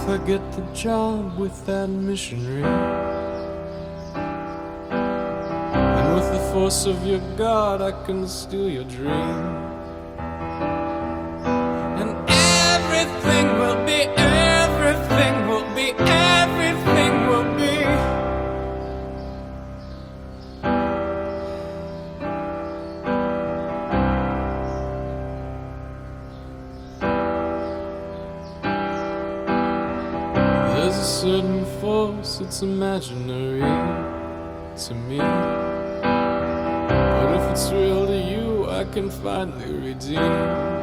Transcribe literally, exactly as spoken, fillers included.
I get the job with that missionary, and with the force of your God I can steal your dream, and everything will be, everything will be, everything will be. There's a certain force that's imaginary to me, but if it's real to you, I can finally redeem